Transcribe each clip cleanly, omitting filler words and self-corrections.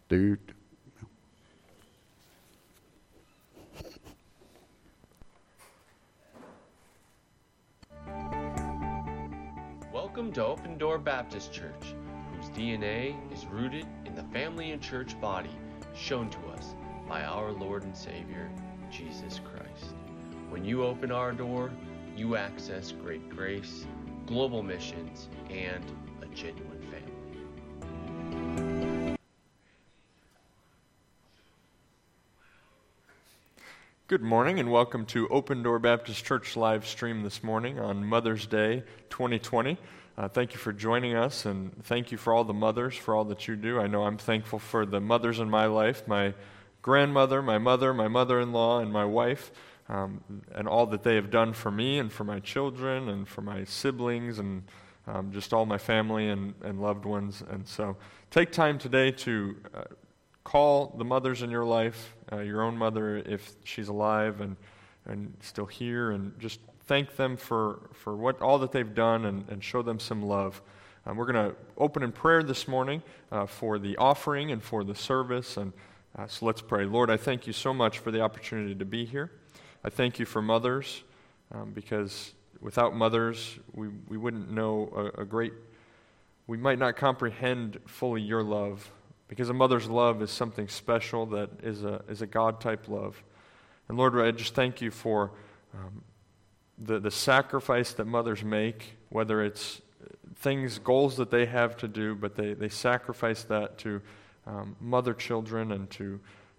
Dude. Welcome to Open Door Baptist Church, whose DNA is rooted in the family and church body shown to us by our Lord and Savior, Jesus Christ. When you open our door, you access great grace, global missions, and a genuine family. Good morning and welcome to Open Door Baptist Church live stream this morning on Mother's Day 2020. Thank you for joining us, and thank you for all the mothers for all that you do. I know I'm thankful for the mothers in my life, my grandmother, my mother, my mother-in-law, and my wife, and all that they have done for me and for my children and for my siblings and just all my family and loved ones. And so take time today to call the mothers in your life, your own mother if she's alive and still here, and just thank them for what all that they've done and show them some love. We're going to open in prayer this morning for the offering and for the service. And so let's pray. Lord, I thank you so much for the opportunity to be here. I thank you for mothers because without mothers, we wouldn't know we might not comprehend fully your love, because a mother's love is something special that is a God-type love. And Lord, I just thank you for the sacrifice that mothers make, whether it's goals that they have to do, but they sacrifice that to mother children and to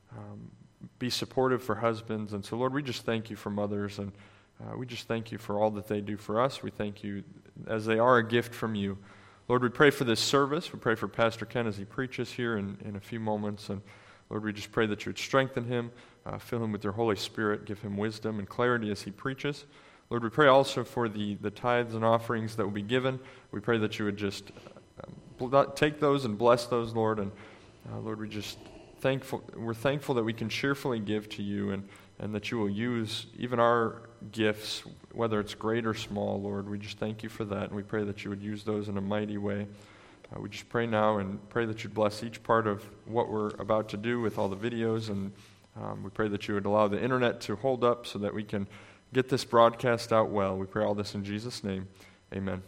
be supportive for husbands. And so, Lord, we just thank you for mothers, and we just thank you for all that they do for us. We thank you as they are a gift from you. Lord, we pray for this service. We pray for Pastor Ken as he preaches here in a few moments. And Lord, we just pray that you would strengthen him, fill him with your Holy Spirit, give him wisdom and clarity as he preaches. Lord, we pray also for the tithes and offerings that will be given. We pray that you would just take those and bless those, Lord. And Lord, we're thankful that we can cheerfully give to you, and that you will use even our gifts, whether it's great or small, Lord. We just thank you for that, and we pray that you would use those in a mighty way. We just pray now and pray that you'd bless each part of what we're about to do with all the videos, and we pray that you would allow the internet to hold up so that we can get this broadcast out well. We pray all this in Jesus' name. Amen.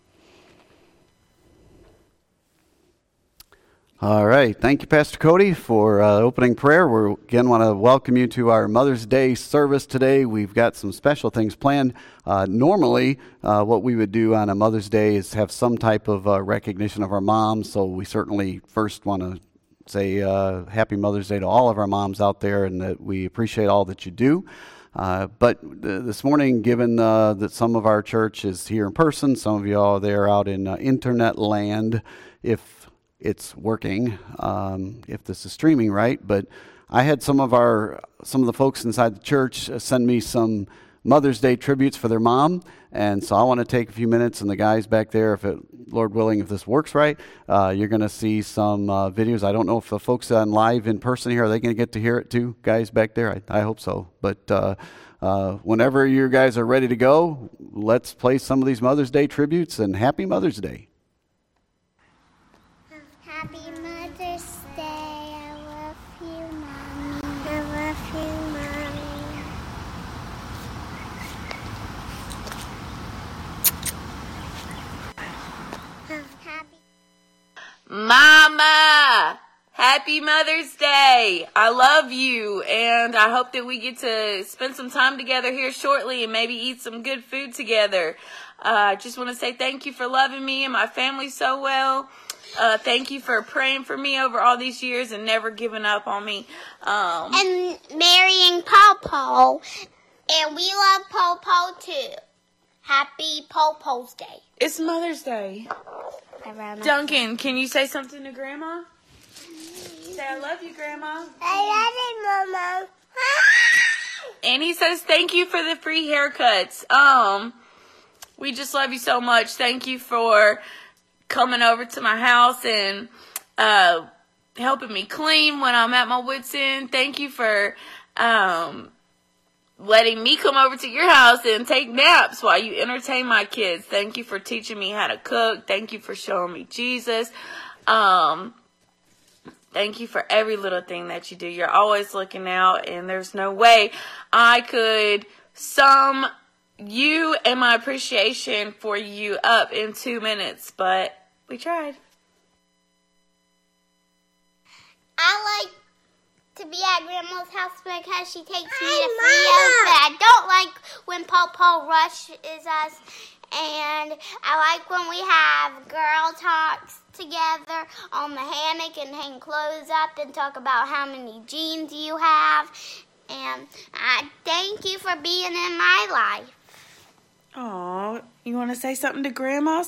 All right. Thank you, Pastor Cody, for opening prayer. We again want to welcome you to our Mother's Day service today. We've got some special things planned. Normally, what we would do on a Mother's Day is have some type of recognition of our moms. So we certainly first want to say Happy Mother's Day to all of our moms out there, and that we appreciate all that you do. But this morning, given that some of our church is here in person, some of you all are there out in internet land, if it's working, if this is streaming right. But I had some of the folks inside the church send me some Mother's Day tributes for their mom, and so I want to take a few minutes, and the guys back there, Lord willing, if this works right, you're going to see some videos. I don't know if the folks on live in person here, are they going to get to hear it too, guys back there? I hope so. But whenever you guys are ready to go, let's play some of these Mother's Day tributes, and Happy Mother's Day. Happy Mother's Day. I love you, Mommy. I love you, Mommy. Happy Mama, happy Mother's Day. I love you, and I hope that we get to spend some time together here shortly and maybe eat some good food together. I just want to say thank you for loving me and my family so well. Thank you for praying for me over all these years and never giving up on me. And marrying Popo. And we love Popo too. Happy Popo's Day. It's Mother's Day. Duncan, can you say something to Grandma? Say, I love you, Grandma. I love you, Mama. And he says, thank you for the free haircuts. We just love you so much. Thank you for coming over to my house and helping me clean when I'm at my wit's end. Thank you for letting me come over to your house and take naps while you entertain my kids. Thank you for teaching me how to cook. Thank you for showing me Jesus. Thank you for every little thing that you do. You're always looking out, and there's no way I could sum you and my appreciation for you up in 2 minutes, but we tried. I like to be at Grandma's house because she takes me to Frios, but I don't like when Paw rushes us. And I like when we have girl talks together on the hammock and hang clothes up and talk about how many jeans you have. And I thank you for being in my life. Oh, you want to say something to Grandma?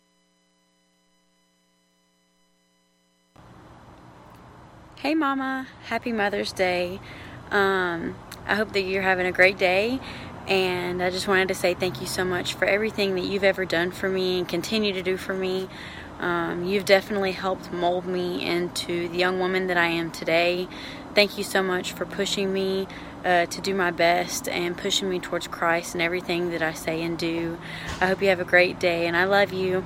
Hey Mama, happy Mother's Day. I hope that you're having a great day, and I just wanted to say thank you so much for everything that you've ever done for me and continue to do for me. You've definitely helped mold me into the young woman that I am today. Thank you so much for pushing me to do my best and pushing me towards Christ in everything that I say and do. I hope you have a great day, and I love you.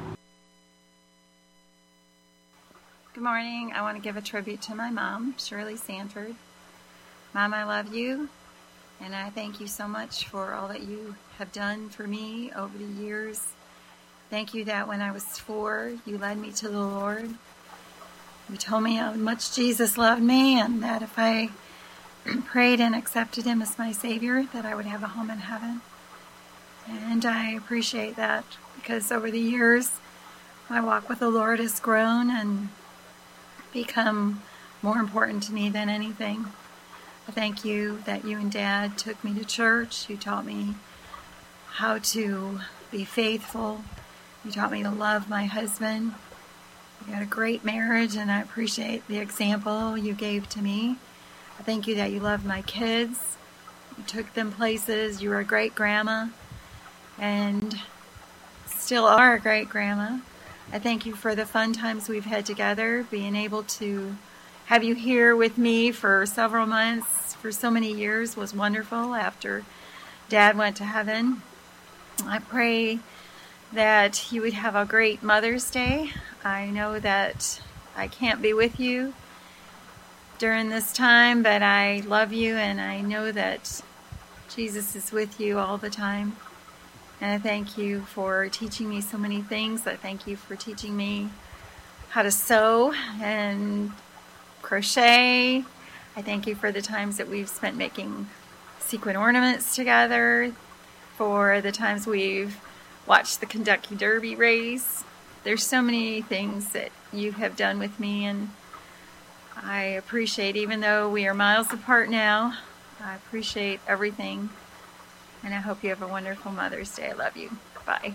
Good morning. I want to give a tribute to my mom, Shirley Sanford. Mom, I love you, and I thank you so much for all that you have done for me over the years. Thank you that when I was 4, you led me to the Lord. You told me how much Jesus loved me, and that if I prayed and accepted him as my Savior, that I would have a home in heaven. And I appreciate that, because over the years, my walk with the Lord has grown and become more important to me than anything. I thank you that you and Dad took me to church. You taught me how to be faithful. You taught me to love my husband. We had a great marriage, and I appreciate the example you gave to me. I thank you that you loved my kids. You took them places. You were a great grandma, and still are a great grandma. I thank you for the fun times we've had together, being able to have you here with me for several months, for so many years, was wonderful after Dad went to heaven. I pray that you would have a great Mother's Day. I know that I can't be with you during this time, but I love you, and I know that Jesus is with you all the time. And I thank you for teaching me so many things. I thank you for teaching me how to sew and crochet. I thank you for the times that we've spent making sequin ornaments together, for the times we've watched the Kentucky Derby race. There's so many things that you have done with me, and I appreciate, even though we are miles apart now, I appreciate everything. And I hope you have a wonderful Mother's Day. I love you. Bye.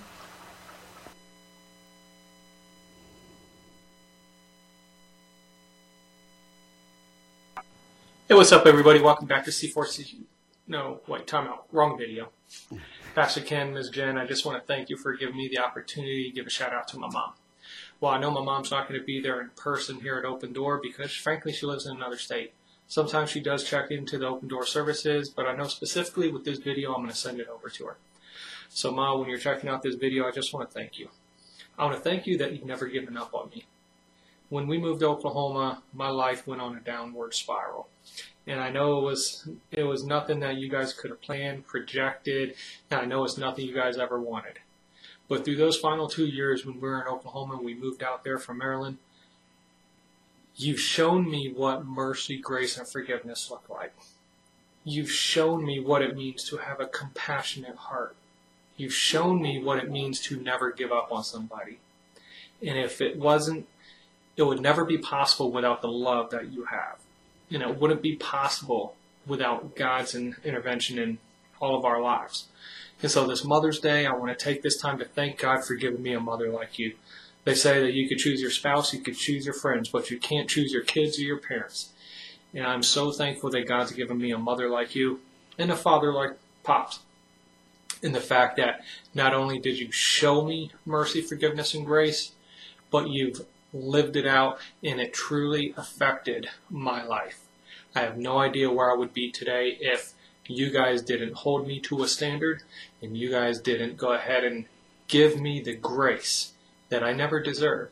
Hey, what's up, everybody? Welcome back to C4C. No, wait, time out. Wrong video. Pastor Ken, Ms. Jen, I just want to thank you for giving me the opportunity to give a shout out to my mom. Well, I know my mom's not going to be there in person here at Open Door because, frankly, she lives in another state. Sometimes she does check into the Open Door services, but I know specifically with this video, I'm going to send it over to her. So, Ma, when you're checking out this video, I just want to thank you. I want to thank you that you've never given up on me. When we moved to Oklahoma, my life went on a downward spiral. And I know it was nothing that you guys could have planned, projected, and I know it's nothing you guys ever wanted. But through those final 2 years when we were in Oklahoma and we moved out there from Maryland, you've shown me what mercy, grace, and forgiveness look like. You've shown me what it means to have a compassionate heart. You've shown me what it means to never give up on somebody. And if it wasn't, it would never be possible without the love that you have. And it wouldn't be possible without God's intervention in all of our lives. And so this Mother's Day, I want to take this time to thank God for giving me a mother like you. They say that you could choose your spouse, you could choose your friends, but you can't choose your kids or your parents. And I'm so thankful that God's given me a mother like you and a father like Pops. And the fact that not only did you show me mercy, forgiveness, and grace, but you've lived it out, and it truly affected my life. I have no idea where I would be today if you guys didn't hold me to a standard and you guys didn't go ahead and give me the grace that I never deserved,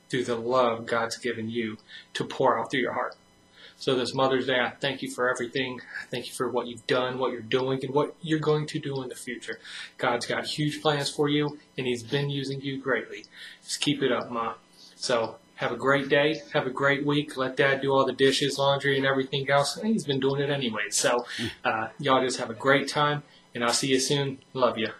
through the love God's given you to pour out through your heart. So this Mother's Day, I thank you for everything. I thank you for what you've done, what you're doing, and what you're going to do in the future. God's got huge plans for you, and He's been using you greatly. Just keep it up, Ma. So have a great day. Have a great week. Let Dad do all the dishes, laundry, and everything else. And he's been doing it anyway. So y'all just have a great time, and I'll see you soon. Love you.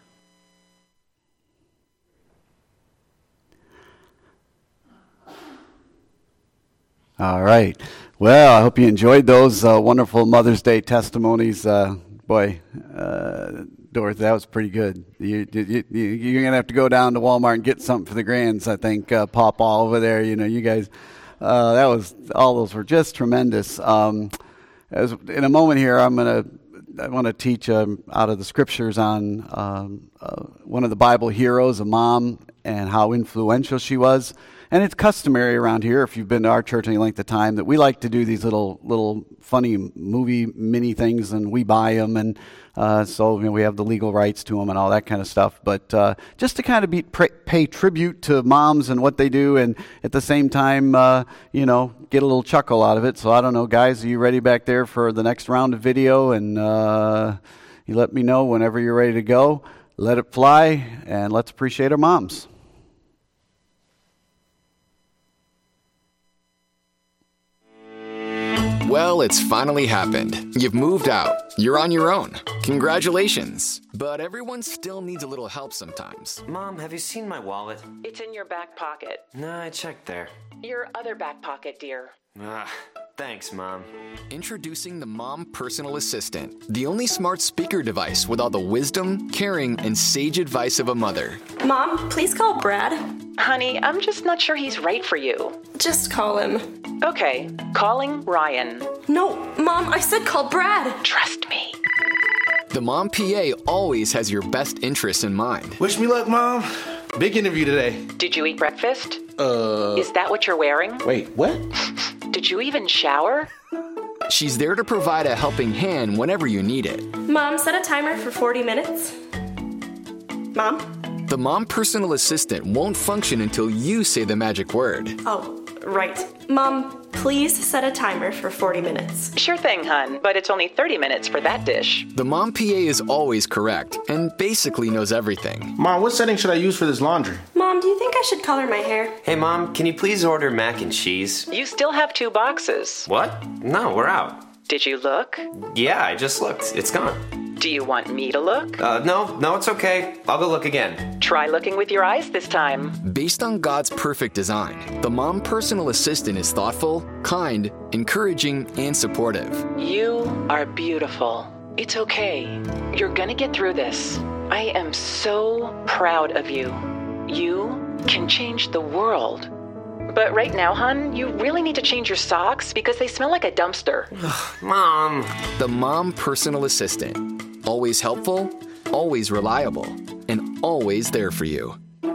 All right. Well, I hope you enjoyed those wonderful Mother's Day testimonies. Dorothy, that was pretty good. You're going to have to go down to Walmart and get something for the grands, I think. Papa over there, you guys, all those were just tremendous. In a moment here, I want to teach out of the scriptures on one of the Bible heroes, a mom, and how influential she was. And it's customary around here, if you've been to our church any length of time, that we like to do these little funny movie mini things, and we buy them, and so we have the legal rights to them and all that kind of stuff. But just to kind of pay tribute to moms and what they do, and at the same time, get a little chuckle out of it. So I don't know, guys, are you ready back there for the next round of video? And you let me know whenever you're ready to go. Let it fly, and let's appreciate our moms. Well, it's finally happened. You've moved out. You're on your own. Congratulations. But everyone still needs a little help sometimes. Mom, have you seen my wallet? It's in your back pocket. No, I checked there. Your other back pocket, dear. Thanks, Mom. Introducing the Mom Personal Assistant, the only smart speaker device with all the wisdom, caring, and sage advice of a mother. Mom, please call Brad. Honey, I'm just not sure he's right for you. Just call him. Okay, calling Ryan. No, Mom, I said call Brad. Trust me. The Mom PA always has your best interests in mind. Wish me luck, Mom. Big interview today. Did you eat breakfast? Is that what you're wearing? Wait, what? Did you even shower? She's there to provide a helping hand whenever you need it. Mom, set a timer for 40 minutes. Mom? The Mom Personal Assistant won't function until you say the magic word. Oh, right. Mom, please set a timer for 40 minutes. Sure thing, hon, but it's only 30 minutes for that dish. The Mom PA is always correct and basically knows everything. Mom, what setting should I use for this laundry? Mom, do you think I should color my hair? Hey, Mom, can you please order mac and cheese? You still have 2 boxes. What? No, we're out. Did you look? Yeah, I just looked. It's gone. Do you want me to look? No, it's okay. I'll go look again. Try looking with your eyes this time. Based on God's perfect design, the Mom Personal Assistant is thoughtful, kind, encouraging, and supportive. You are beautiful. It's okay. You're gonna get through this. I am so proud of you. You can change the world. But right now, hon, you really need to change your socks because they smell like a dumpster. Mom. The Mom Personal Assistant. Always helpful, always reliable, and always there for you.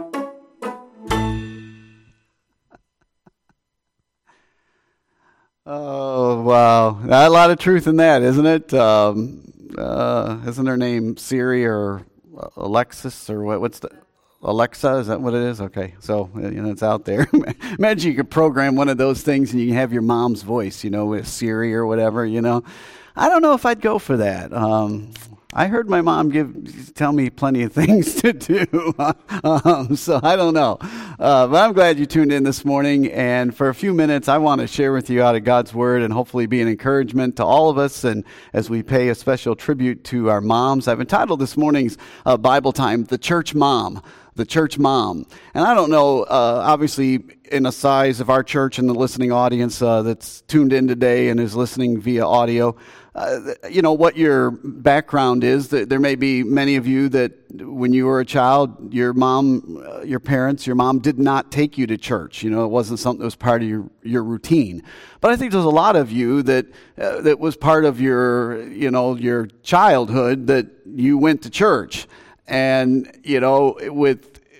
Oh, wow. A lot of truth in that, isn't it? Isn't her name Siri or Alexis or what's the... Alexa, is that what it is? Okay, so it's out there. Imagine you could program one of those things and you can have your mom's voice, with Siri or whatever, I don't know if I'd go for that. I heard my mom tell me plenty of things to do, so I don't know. But I'm glad you tuned in this morning, and for a few minutes I want to share with you out of God's Word and hopefully be an encouragement to all of us, and as we pay a special tribute to our moms. I've entitled this morning's Bible time, The Church Mom. The Church Mom. And I don't know, obviously, in the size of our church and the listening audience that's tuned in today and is listening via audio, what your background is. There may be many of you that when you were a child, your mom did not take you to church. It wasn't something that was part of your routine. But I think there's a lot of you that was part of your childhood that you went to church. And, with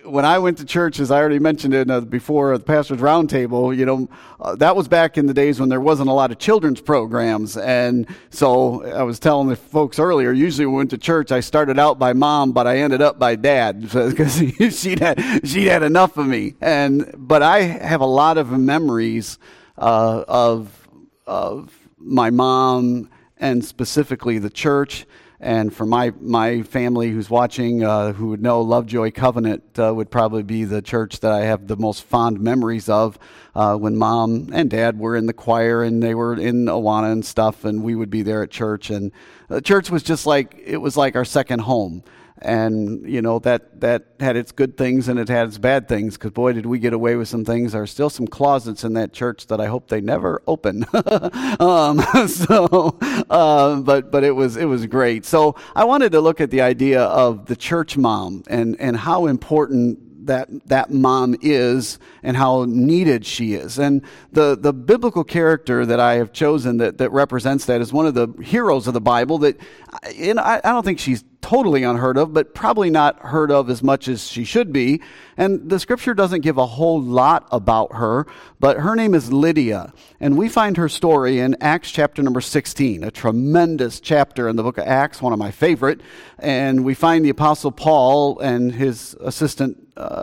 when I went to church, as I already mentioned before the pastor's roundtable, that was back in the days when there wasn't a lot of children's programs. And so I was telling the folks earlier, usually when we went to church, I started out by mom, but I ended up by dad because she'd had enough of me. But I have a lot of memories of my mom and specifically the church. And for my family who's watching, who would know Lovejoy Covenant would probably be the church that I have the most fond memories of when Mom and Dad were in the choir and they were in Awana and stuff, and we would be there at church. And the church was just like our second home. And, that had its good things and it had its bad things, because, boy, did we get away with some things. There are still some closets in that church that I hope they never open. But it was great. So I wanted to look at the idea of the church mom and how important that mom is and how needed she is. And the biblical character that I have chosen that represents that is one of the heroes of the Bible that I don't think she's totally unheard of, but probably not heard of as much as she should be. And the scripture doesn't give a whole lot about her, but her name is Lydia. And we find her story in Acts chapter number 16, a tremendous chapter in the book of Acts, one of my favorite. And we find the Apostle Paul and his assistant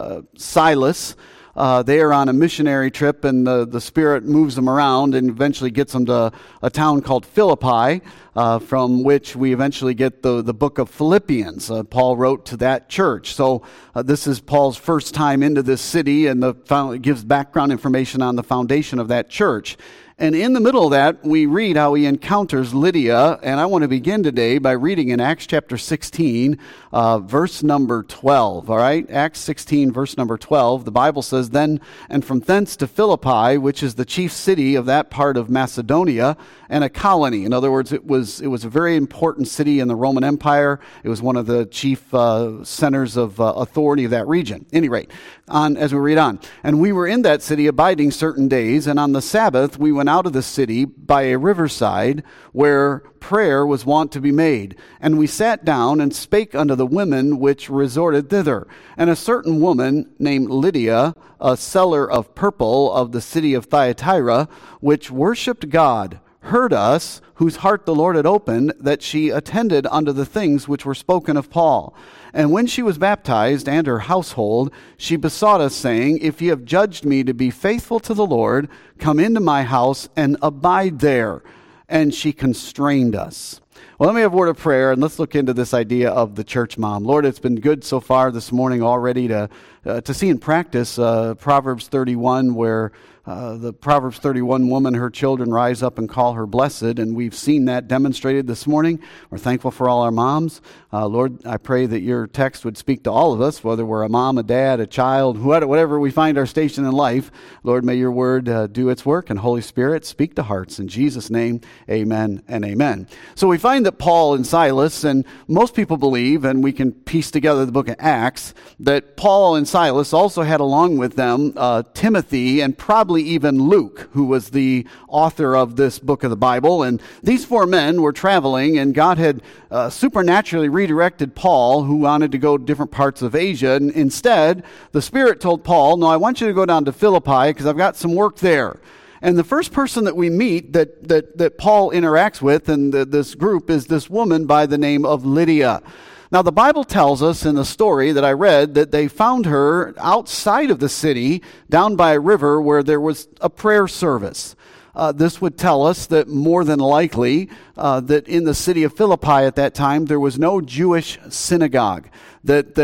Silas. They are on a missionary trip, and the Spirit moves them around and eventually gets them to a town called Philippi, from which we eventually get the book of Philippians. Paul wrote to that church. So this is Paul's first time into this city, and it gives background information on the foundation of that church. And in the middle of that, we read how he encounters Lydia, and I want to begin today by reading in Acts chapter 16, verse number 12, all right? Acts 16, verse number 12, the Bible says, "Then, and from thence to Philippi, which is the chief city of that part of Macedonia, and a colony." In other words, it was a very important city in the Roman Empire. It was one of the chief centers of authority of that region. At any rate, as we read on, "And we were in that city abiding certain days, and on the Sabbath we went out of the city by a riverside where prayer was wont to be made. And we sat down and spake unto the women which resorted thither. And a certain woman named Lydia, a seller of purple of the city of Thyatira, which worshipped God, heard us, whose heart the Lord had opened, that she attended unto the things which were spoken of Paul. And when she was baptized, and her household, she besought us, saying, If ye have judged me to be faithful to the Lord, come into my house and abide there. And she constrained us." Well, let me have a word of prayer, and let's look into this idea of the church mom. Lord, it's been good so far this morning already to see in practice Proverbs 31, where the Proverbs 31 woman, her children rise up and call her blessed, and we've seen that demonstrated this morning. We're thankful for all our moms. Lord, I pray that your text would speak to all of us, whether we're a mom, a dad, a child, whatever we find our station in life. Lord, may your word do its work, and Holy Spirit, speak to hearts. In Jesus' name, amen and amen. So we find that Paul and Silas, and most people believe, and we can piece together the book of Acts, that Paul and Silas also had along with them Timothy and probably even Luke, who was the author of this book of the Bible. And these four men were traveling, and God had supernaturally redirected Paul, who wanted to go to different parts of Asia. And instead, the Spirit told Paul, "No, I want you to go down to Philippi because I've got some work there." And the first person that we meet that Paul interacts with in this group is this woman by the name of Lydia. Now, the Bible tells us in the story that I read that they found her outside of the city, down by a river where there was a prayer service. This would tell us that more than likely that in the city of Philippi at that time there was no Jewish synagogue. That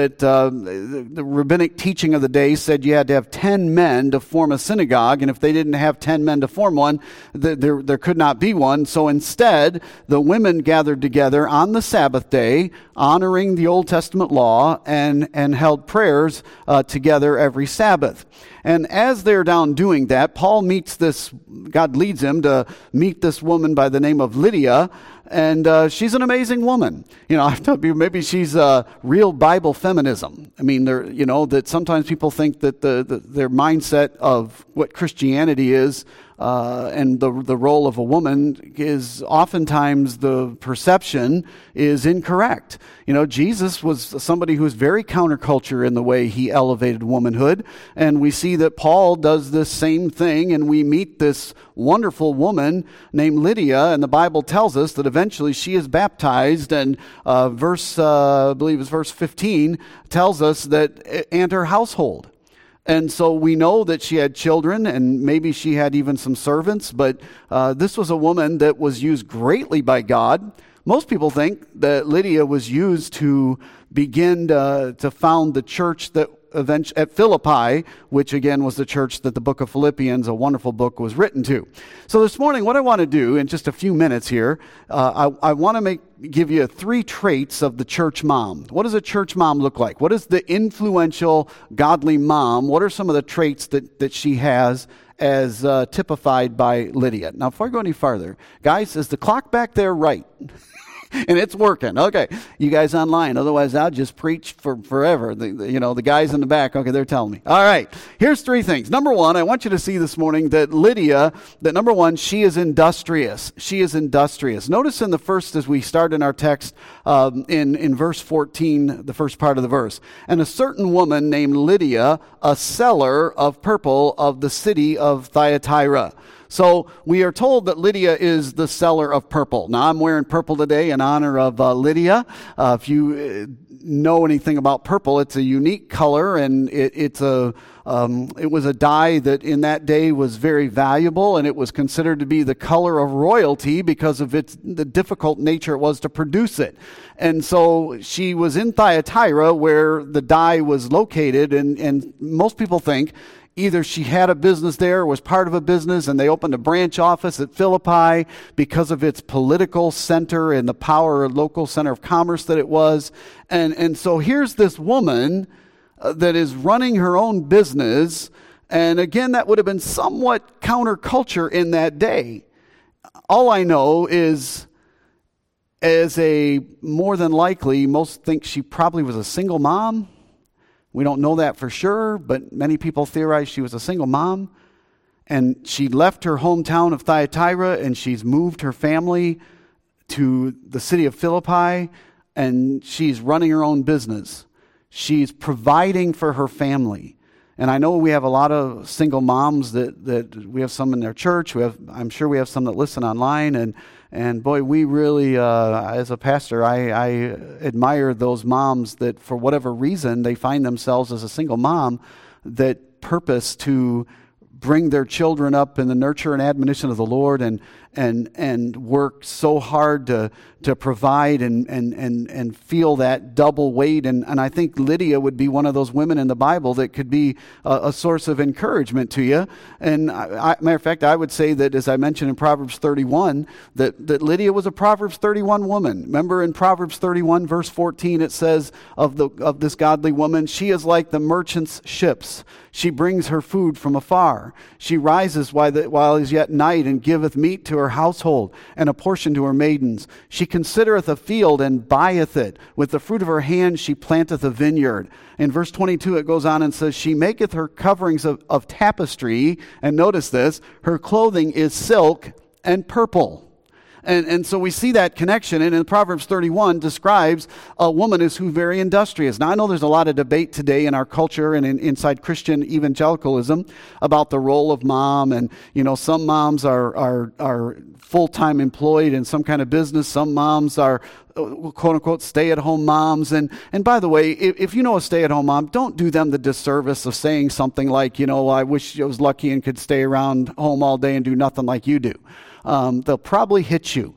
the rabbinic teaching of the day said you had to have 10 men to form a synagogue, and if they didn't have 10 men to form one, there could not be one. So instead, the women gathered together on the Sabbath day, honoring the Old Testament law, and held prayers together every Sabbath. And as they're down doing that, Paul God leads him to meet this woman by the name of Lydia. And she's an amazing woman. I've told you maybe she's real Bible feminism. I mean, that sometimes people think that their mindset of what Christianity is and the role of a woman is oftentimes the perception is incorrect. Jesus was somebody who was very counterculture in the way he elevated womanhood. And we see that Paul does this same thing, and we meet this wonderful woman named Lydia, and the Bible tells us that eventually she is baptized, and I believe it's verse 15, tells us that, and her household. And so we know that she had children, and maybe she had even some servants, but this was a woman that was used greatly by God. Most people think that Lydia was used to begin to found the church that at Philippi, which again was the church that the book of Philippians, a wonderful book, was written to. So this morning, what I want to do in just a few minutes here, I want to give you 3 traits of the church mom. What does a church mom look like? What is the influential, godly mom? What are some of the traits that she has as typified by Lydia? Now, before I go any farther, guys, is the clock back there right? And it's working. Okay. You guys online. Otherwise, I'll just preach for forever. The guys in the back, okay, they're telling me. All right. Here's 3 things. Number 1, I want you to see this morning that Lydia, number 1, she is industrious. She is industrious. Notice in the first, as we start in our text, in verse 14, the first part of the verse, and a certain woman named Lydia, a seller of purple of the city of Thyatira. So we are told that Lydia is the seller of purple. Now, I'm wearing purple today in honor of Lydia. If you know anything about purple, it's a unique color, and it was a dye that in that day was very valuable, and it was considered to be the color of royalty because of the difficult nature it was to produce it. And so she was in Thyatira where the dye was located, and most people think either she had a business there or was part of a business, and they opened a branch office at Philippi because of its political center and the power local center of commerce that it was. And so here's this woman that is running her own business. And again, that would have been somewhat counterculture in that day. All I know is, more than likely, most think she probably was a single mom. We don't know that for sure, but many people theorize she was a single mom. And she left her hometown of Thyatira, and she's moved her family to the city of Philippi, and she's running her own business. She's providing for her family. And I know we have a lot of single moms that we have some in their church. I'm sure we have some that listen online, and boy, we really, as a pastor, I admire those moms that for whatever reason they find themselves as a single mom that purpose to bring their children up in the nurture and admonition of the Lord and work so hard to provide and feel that double weight. And I think Lydia would be one of those women in the Bible that could be a source of encouragement to you. And matter of fact, I would say that, as I mentioned in Proverbs 31, that Lydia was a Proverbs 31 woman. Remember in Proverbs 31 verse 14, it says of this godly woman, she is like the merchant's ships. She brings her food from afar. She rises while it is yet night and giveth meat to her household and a portion to her maidens. She considereth a field and buyeth it. With the fruit of her hand she planteth a vineyard. In verse 22 it goes on and says, she maketh her coverings of tapestry. And notice this, her clothing is silk and purple. And so we see that connection, and in Proverbs 31 describes a woman who's very industrious. Now, I know there's a lot of debate today in our culture and inside Christian evangelicalism about the role of mom, and some moms are full-time employed in some kind of business. Some moms are quote-unquote stay-at-home moms. And by the way, if you know a stay-at-home mom, don't do them the disservice of saying something like, I wish I was lucky and could stay around home all day and do nothing like you do. They'll probably hit you.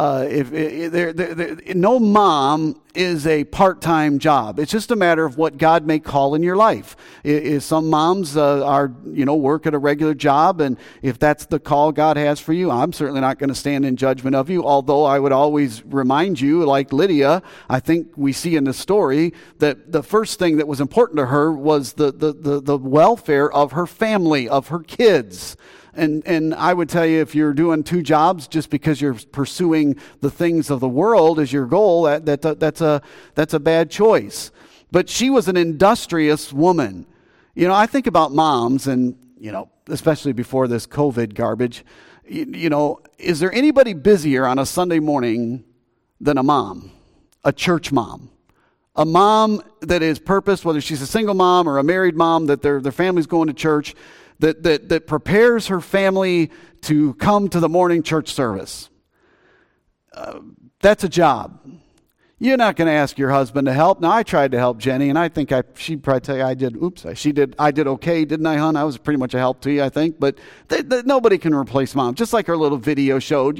No mom is a part-time job. It's just a matter of what God may call in your life. Some moms work at a regular job, and if that's the call God has for you, I'm certainly not going to stand in judgment of you, although I would always remind you, like Lydia, I think we see in the story that the first thing that was important to her was the welfare of her family, of her kids. And I would tell you, if you're doing 2 jobs just because you're pursuing the things of the world as your goal, that's a bad choice. But she was an industrious woman. I think about moms, and especially before this COVID garbage. Is there anybody busier on a Sunday morning than a mom, a church mom? A mom that is purposed, whether she's a single mom or a married mom, that their family's going to church, that prepares her family to come to the morning church service. That's a job. You're not going to ask your husband to help. Now, I tried to help Jenny, and I think she'd probably tell you I did okay, didn't I, hon? I was pretty much a help to you, I think. But nobody can replace mom. Just like our little video showed,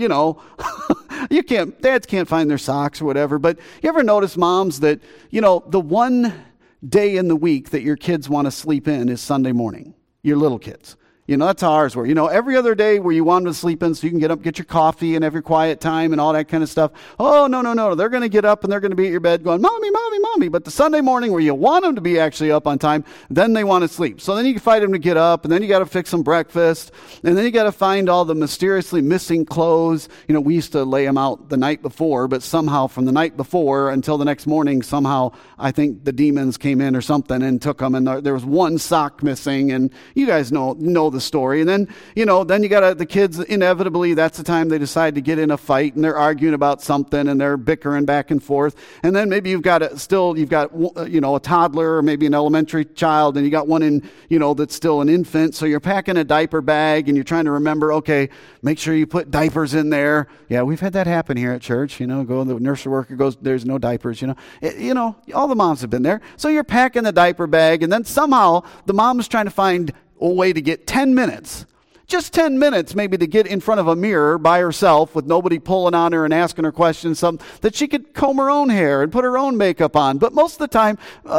dads can't find their socks or whatever. But you ever notice, moms, that, the one day in the week that your kids want to sleep in is Sunday morning, your little kids. That's how ours were. Every other day where you want them to sleep in so you can get up, get your coffee and have your quiet time and all that kind of stuff. Oh, no. They're going to get up and they're going to be at your bed going, Mommy, Mommy, Mommy. But the Sunday morning where you want them to be actually up on time, then they want to sleep. So then you can fight them to get up, and then you got to fix them breakfast, and then you got to find all the mysteriously missing clothes. We used to lay them out the night before, but somehow from the night before until the next morning, somehow I think the demons came in or something and took them, and there was one sock missing, and you guys know the story. And then you got the kids, inevitably that's the time they decide to get in a fight, and they're arguing about something, and they're bickering back and forth. And then maybe you've got a toddler or maybe an elementary child, and you got one in that's still an infant, so you're packing a diaper bag and you're trying to remember, okay, make sure you put diapers in there. Yeah, we've had that happen here at church. The nursery worker goes, there's no diapers. All the moms have been there. So you're packing the diaper bag, and then somehow the mom is trying to find a way to get 10 minutes, just 10 minutes maybe, to get in front of a mirror by herself with nobody pulling on her and asking her questions, something that she could comb her own hair and put her own makeup on. But most of the time,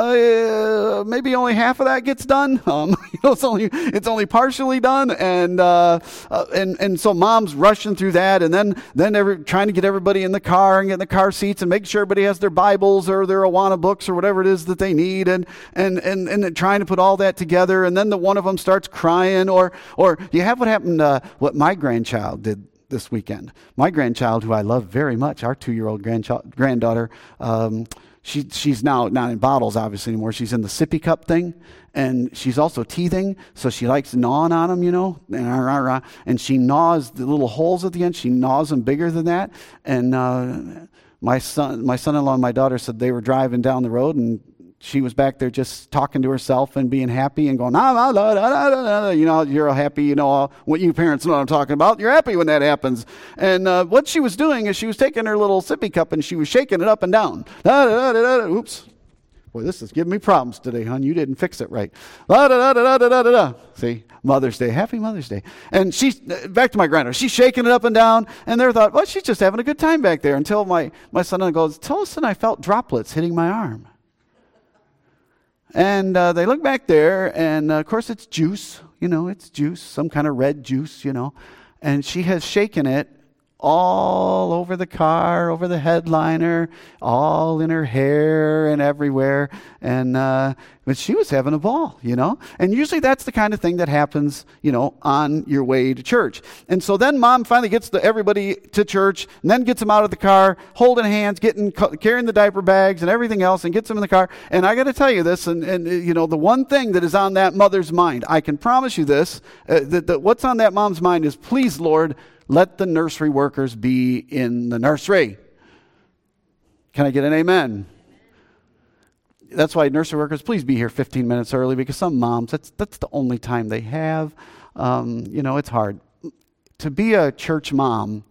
maybe only half of that gets done. It's only partially done, and so mom's rushing through that, and then trying to get everybody in the car and get in the car seats and make sure everybody has their Bibles or their Awana books or whatever it is that they need, and trying to put all that together, and then one of them starts crying, or you have what happened, what my grandchild did this weekend. My grandchild, who I love very much, our 2-year-old granddaughter, she's now not in bottles obviously anymore. She's in the sippy cup thing, and she's also teething, so she likes gnawing on them, and she gnaws the little holes at the end. She gnaws them bigger than that. And my son-in-law and my daughter said they were driving down the road, and she was back there just talking to herself and being happy and going, you're happy, what you parents know what I'm talking about. You're happy when that happens. And what she was doing is she was taking her little sippy cup and she was shaking it up and down. Oops. Boy, this is giving me problems today, hon. You didn't fix it right. See, Mother's Day. Happy Mother's Day. And she's, back to my granddaughter, she's shaking it up and down, and they thought, well, she's just having a good time back there, until my son goes, Tosin, I felt droplets hitting my arm. And they look back there, and of course it's juice, it's juice, some kind of red juice, and she has shaken it all over the car, over the headliner, all in her hair and everywhere. And but she was having a ball, And usually that's the kind of thing that happens, on your way to church. And so then mom finally gets everybody to church, and then gets them out of the car, holding hands, carrying the diaper bags and everything else, and gets them in the car. And I got to tell you this, and the one thing that is on that mother's mind, I can promise you this, that what's on that mom's mind is, please, Lord, let the nursery workers be in the nursery. Can I get an amen? That's why nursery workers, please be here 15 minutes early, because some moms, that's the only time they have. It's hard. To be a church mom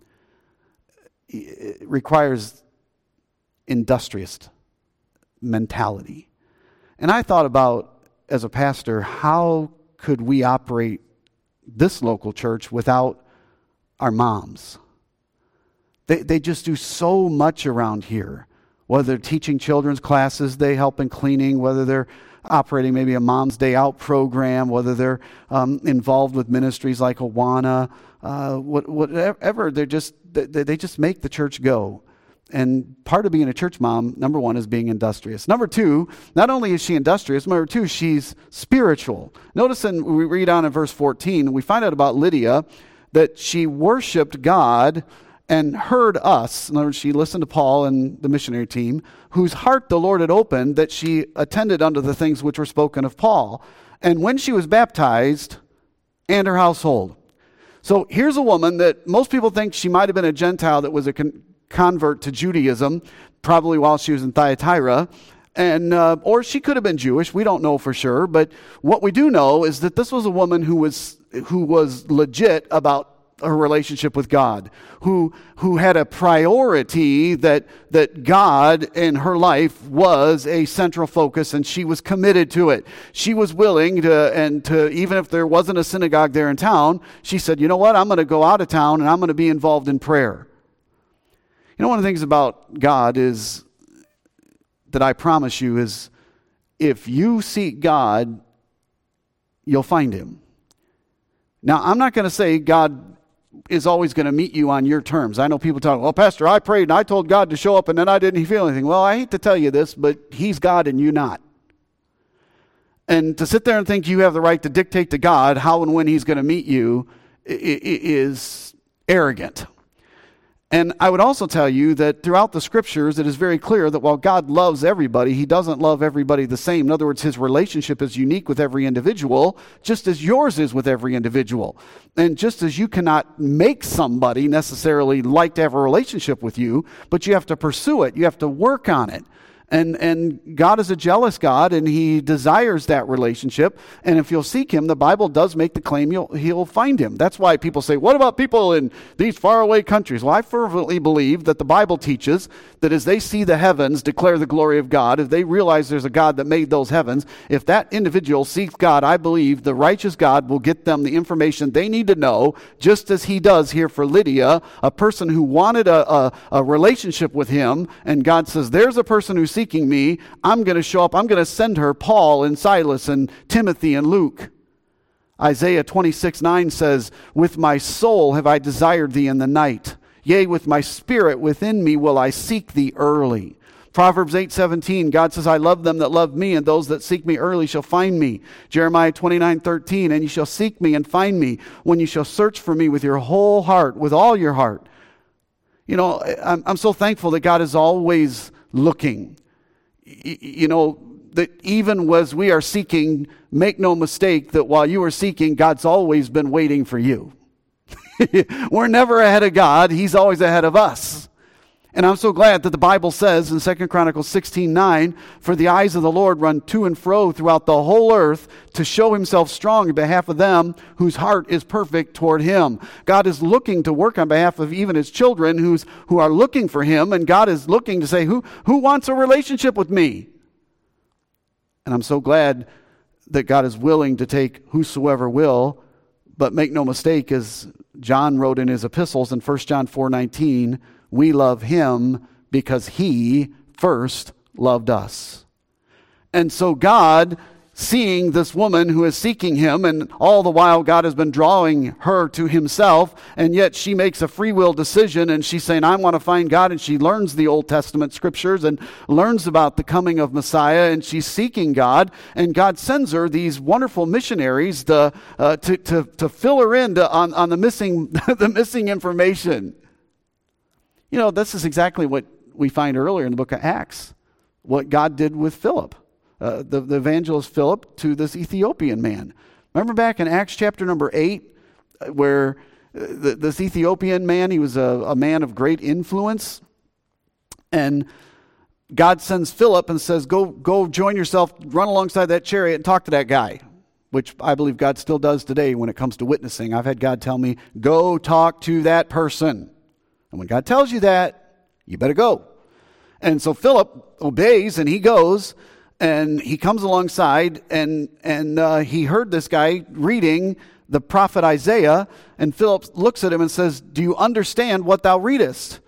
requires industrious mentality. And I thought about, as a pastor, how could we operate this local church without our moms? They just do so much around here. Whether they're teaching children's classes, they help in cleaning, whether they're operating maybe a Mom's Day Out program, whether they're involved with ministries like Awana, whatever. They just make the church go. And part of being a church mom, number one, is being industrious. Number two, not only is she industrious, number two, she's spiritual. Notice we read on in verse 14, we find out about Lydia that she worshiped God and heard us. In other words, she listened to Paul and the missionary team, whose heart the Lord had opened, that she attended unto the things which were spoken of Paul. And when she was baptized, and her household. So here's a woman that most people think she might have been a Gentile that was a convert to Judaism, probably while she was in Thyatira, and or she could have been Jewish. We don't know for sure, but what we do know is that this was a woman who was legit about her relationship with God, who had a priority that God in her life was a central focus, and she was committed to it. She was willing to even if there wasn't a synagogue there in town, she said, you know what, I'm going to go out of town and I'm going to be involved in prayer. You know, one of the things about God is that I promise you is if you seek God, you'll find him. Now, I'm not going to say God is always going to meet you on your terms. I know people talk, well, Pastor, I prayed and I told God to show up and then I didn't feel anything. Well, I hate to tell you this, but he's God and you not. And to sit there and think you have the right to dictate to God how and when he's going to meet you is arrogant. And I would also tell you that throughout the scriptures, it is very clear that while God loves everybody, he doesn't love everybody the same. In other words, his relationship is unique with every individual, just as yours is with every individual. And just as you cannot make somebody necessarily like to have a relationship with you, but you have to pursue it, you have to work on it. And God is a jealous God, and he desires that relationship. And if you'll seek him, the Bible does make the claim he'll find him. That's why people say, what about people in these faraway countries? Well, I fervently believe that the Bible teaches that as they see the heavens declare the glory of God, if they realize there's a God that made those heavens, if that individual seeks God, I believe the righteous God will get them the information they need to know, just as he does here for Lydia, a person who wanted a relationship with him. And God says, there's a person who's seeking me. I'm going to show up. I'm going to send her Paul and Silas and Timothy and Luke. Isaiah 26:9 says, with my soul have I desired thee in the night. Yea, with my spirit within me will I seek thee early. Proverbs 8:17, God says, I love them that love me, and those that seek me early shall find me. Jeremiah 29:13, and you shall seek me and find me when you shall search for me with your whole heart, with all your heart. You know, I'm so thankful that God is always looking. You know, that even as we are seeking, make no mistake that while you are seeking, God's always been waiting for you. We're never ahead of God. He's always ahead of us. And I'm so glad that the Bible says in 2 Chronicles 16:9, for the eyes of the Lord run to and fro throughout the whole earth to show himself strong in behalf of them whose heart is perfect toward him. God is looking to work on behalf of even his children who are looking for him, and God is looking to say, who wants a relationship with me? And I'm so glad that God is willing to take whosoever will, but make no mistake, as John wrote in his epistles in 1 John 4:19, we love him because he first loved us. And so God, seeing this woman who is seeking him, and all the while God has been drawing her to himself, and yet she makes a free will decision, and she's saying, I want to find God, and she learns the Old Testament scriptures and learns about the coming of Messiah, and she's seeking God, and God sends her these wonderful missionaries to fill her in on the missing information. You know, this is exactly what we find earlier in the book of Acts, what God did with Philip, the evangelist Philip, to this Ethiopian man. Remember back in Acts chapter number 8, where this Ethiopian man, he was a man of great influence, and God sends Philip and says, go join yourself, run alongside that chariot and talk to that guy, which I believe God still does today when it comes to witnessing. I've had God tell me, go talk to that person. And when God tells you that, you better go. And so Philip obeys, and he goes, and he comes alongside, and he heard this guy reading the prophet Isaiah, and Philip looks at him and says, do you understand what thou readest?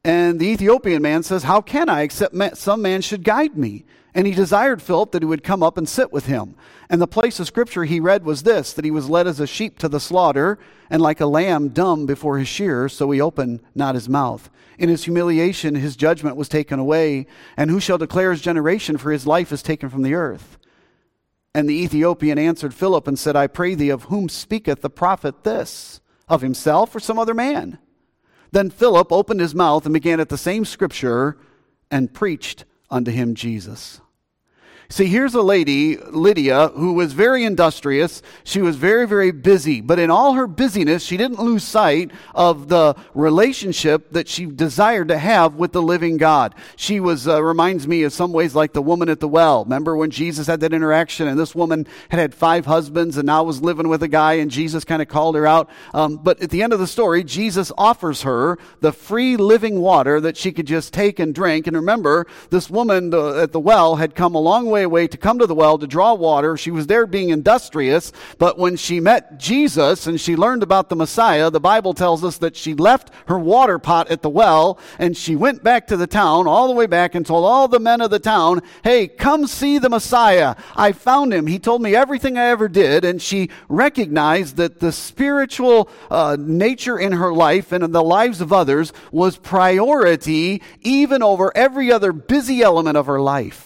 And the Ethiopian man says, how can I, except some man should guide me? And he desired Philip that he would come up and sit with him. And the place of scripture he read was this, that he was led as a sheep to the slaughter, and like a lamb dumb before his shearer, so he opened not his mouth. In his humiliation his judgment was taken away, and who shall declare his generation, for his life is taken from the earth? And the Ethiopian answered Philip and said, I pray thee, of whom speaketh the prophet this? Of himself or some other man? Then Philip opened his mouth and began at the same scripture and preached unto him Jesus. See, here's a lady, Lydia, who was very industrious. She was very, very busy. But in all her busyness, she didn't lose sight of the relationship that she desired to have with the living God. She was, reminds me of some ways like the woman at the well. Remember when Jesus had that interaction and this woman had 5 husbands and now was living with a guy and Jesus kind of called her out. But at the end of the story, Jesus offers her the free living water that she could just take and drink. And remember, this woman at the well had come a long way away to come to the well to draw water. She was there being industrious, but when she met Jesus and she learned about the Messiah, the Bible tells us that she left her water pot at the well and she went back to the town, all the way back, and told all the men of the town, hey, come see the Messiah. I found him. He told me everything I ever did. And she recognized that the spiritual nature in her life and in the lives of others was priority even over every other busy element of her life.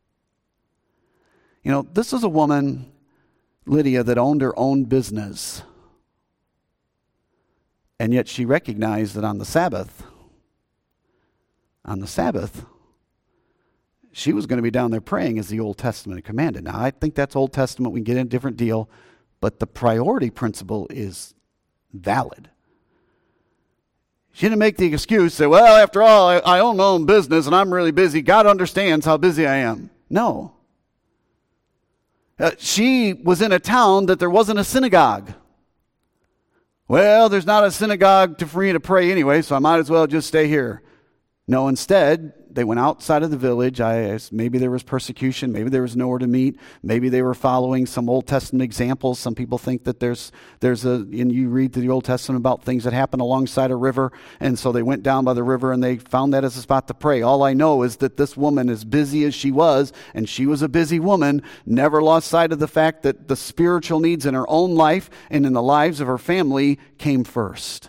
You know, this is a woman, Lydia, that owned her own business. And yet she recognized that on the Sabbath, she was going to be down there praying as the Old Testament commanded. Now, I think that's Old Testament. We can get in a different deal. But the priority principle is valid. She didn't make the excuse, say, well, after all, I own my own business and I'm really busy. God understands how busy I am. No. She was in a town that there wasn't a synagogue. Well, there's not a synagogue for me to pray anyway, so I might as well just stay here. No, instead, they went outside of the village. Maybe there was persecution. Maybe there was nowhere to meet. Maybe they were following some Old Testament examples. Some people think that and you read through the Old Testament about things that happened alongside a river. And so they went down by the river and they found that as a spot to pray. All I know is that this woman, as busy as she was, and she was a busy woman, never lost sight of the fact that the spiritual needs in her own life and in the lives of her family came first.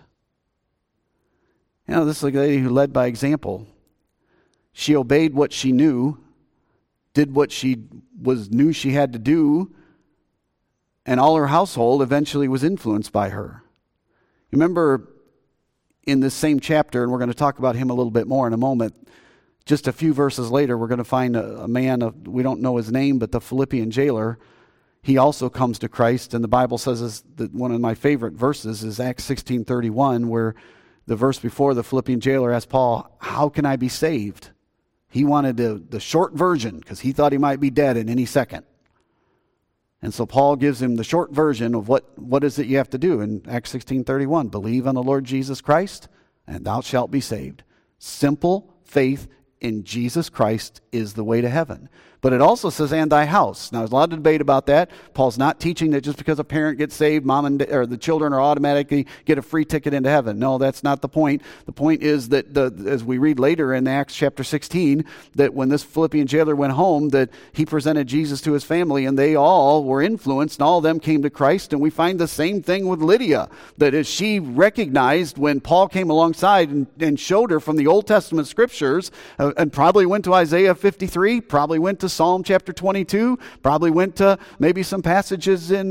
You know, this is a lady who led by example. She obeyed what she knew, did what she knew she had to do, and all her household eventually was influenced by her. You remember in this same chapter, and we're going to talk about him a little bit more in a moment, just a few verses later, we're going to find a man, we don't know his name, but the Philippian jailer. He also comes to Christ, and the Bible says that one of my favorite verses is Acts 16:31, where the verse before, the Philippian jailer asked Paul, how can I be saved? He wanted the short version because he thought he might be dead in any second. And so Paul gives him the short version of what is it you have to do in Acts 16:31. Believe on the Lord Jesus Christ and thou shalt be saved. Simple faith in Jesus Christ is the way to heaven. But it also says, and thy house. Now, there's a lot of debate about that. Paul's not teaching that just because a parent gets saved, or the children are automatically get a free ticket into heaven. No, that's not the point. The point is that, as we read later in Acts chapter 16, that when this Philippian jailer went home, that he presented Jesus to his family, and they all were influenced, and all of them came to Christ. And we find the same thing with Lydia, that as she recognized when Paul came alongside and showed her from the Old Testament scriptures, and probably went to Isaiah 53, probably went to Psalm chapter 22, probably went to maybe some passages in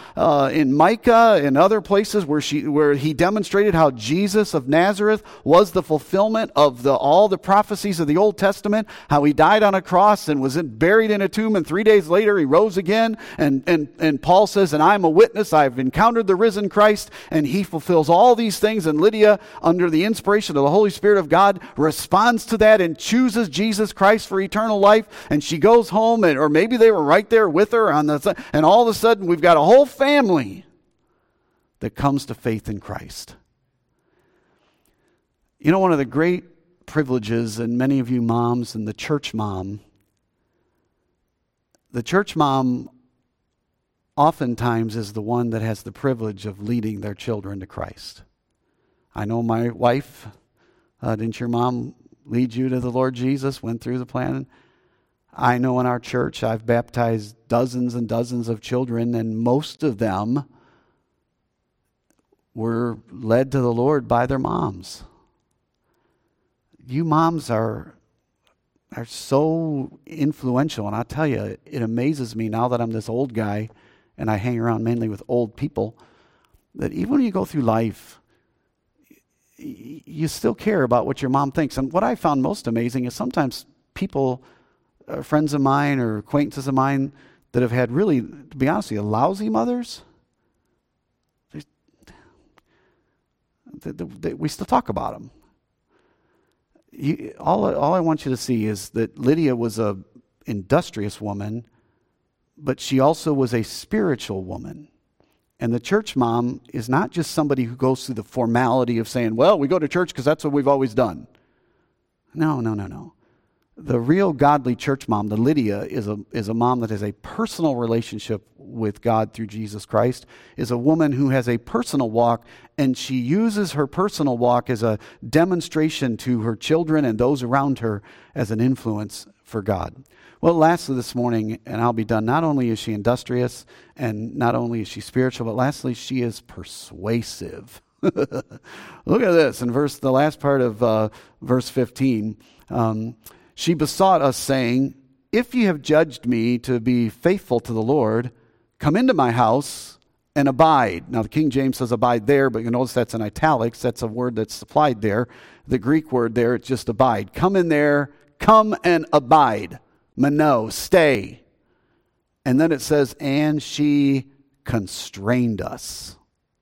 Micah and other places where he demonstrated how Jesus of Nazareth was the fulfillment of all the prophecies of the Old Testament, how he died on a cross and was buried in a tomb, and 3 days later he rose again. And Paul says, and I'm a witness, I've encountered the risen Christ, and he fulfills all these things. And Lydia, under the inspiration of the Holy Spirit of God, responds to that and chooses Jesus Christ for eternal life. And she goes home, or maybe they were right there with her and all of a sudden we've got a whole family that comes to faith in Christ. You know, one of the great privileges, and many of you moms and the church mom oftentimes is the one that has the privilege of leading their children to Christ. I know my wife, Didn't your mom lead you to the Lord Jesus, went through the plan? I know in our church I've baptized dozens and dozens of children, and most of them were led to the Lord by their moms. You moms are so influential, and I'll tell you, it amazes me now that I'm this old guy and I hang around mainly with old people, that even when you go through life, you still care about what your mom thinks. And what I found most amazing is sometimes people, friends of mine or acquaintances of mine that have had really, to be honest with you, lousy mothers, we still talk about them. All I want you to see is that Lydia was an industrious woman, but she also was a spiritual woman. And the church mom is not just somebody who goes through the formality of saying, well, we go to church because that's what we've always done. No. The real godly church mom, the Lydia, is a mom that has a personal relationship with God through Jesus Christ, is a woman who has a personal walk, and she uses her personal walk as a demonstration to her children and those around her as an influence for God. Well, lastly this morning, and I'll be done, not only is she industrious and not only is she spiritual, but lastly, she is persuasive. Look at this in the last part of verse 15. She besought us, saying, if you have judged me to be faithful to the Lord, come into my house and abide. Now, the King James says abide there, but you notice that's in italics. That's a word that's supplied there. The Greek word there, it's just abide. Come in there, come and abide. Meno, stay. And then it says, and she constrained us.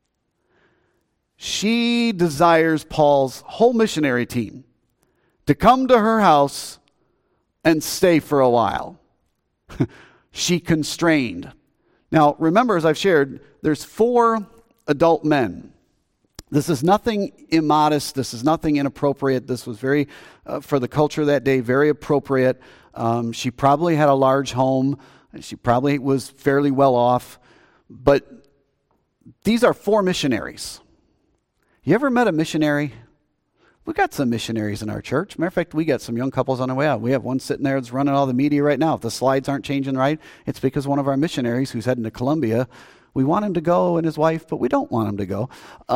She desires Paul's whole missionary team to come to her house and stay for a while. She constrained. Now, remember, as I've shared, there's 4 adult men. This is nothing immodest. This is nothing inappropriate. This was very, for the culture of that day, very appropriate. She probably had a large home. She probably was fairly well off. But these are 4 missionaries. You ever met a missionary? We got some missionaries in our church. Matter of fact, we got some young couples on the way out. We have one sitting there that's running all the media right now. If the slides aren't changing right, it's because one of our missionaries who's heading to Colombia, we want him to go and his wife, but we don't want him to go.